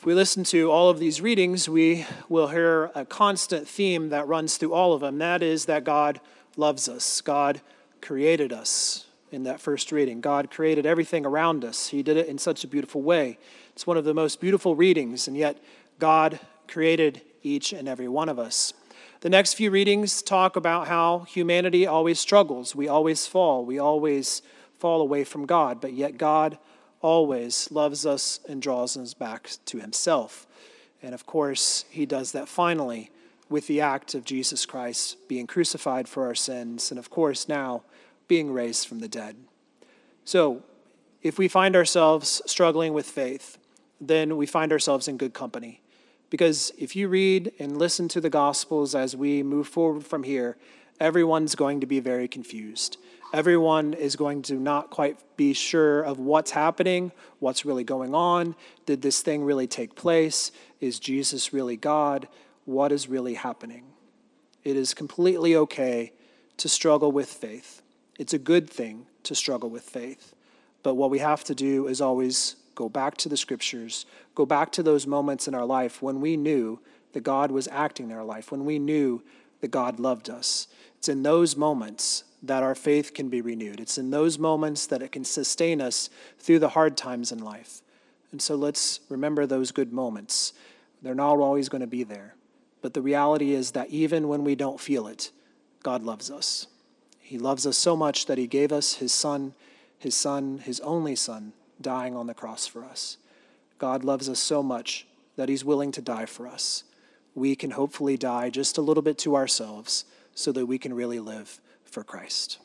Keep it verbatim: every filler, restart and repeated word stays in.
If we listen to all of these readings, we will hear a constant theme that runs through all of them. That is that God loves us. God created us in that first reading. God created everything around us. He did it in such a beautiful way. It's one of the most beautiful readings, and yet God created each and every one of us. The next few readings talk about how humanity always struggles. We always fall. We always fall away from God, but yet God always loves us and draws us back to himself. And of course, he does that finally with the act of Jesus Christ being crucified for our sins, and of course now being raised from the dead. So, if we find ourselves struggling with faith, then we find ourselves in good company. Because if you read and listen to the Gospels as we move forward from here, everyone's going to be very confused. Everyone is going to not quite be sure of what's happening, what's really going on. Did this thing really take place? Is Jesus really God? What is really happening? It is completely okay to struggle with faith. It's a good thing to struggle with faith. But what we have to do is always go back to the scriptures, go back to those moments in our life when we knew that God was acting in our life, when we knew that God loved us. It's in those moments that our faith can be renewed. It's in those moments that it can sustain us through the hard times in life. And so let's remember those good moments. They're not always going to be there. But the reality is that even when we don't feel it, God loves us. He loves us so much that he gave us his son, his son, his only son, dying on the cross for us. God loves us so much that he's willing to die for us. We can hopefully die just a little bit to ourselves so that we can really live for Christ.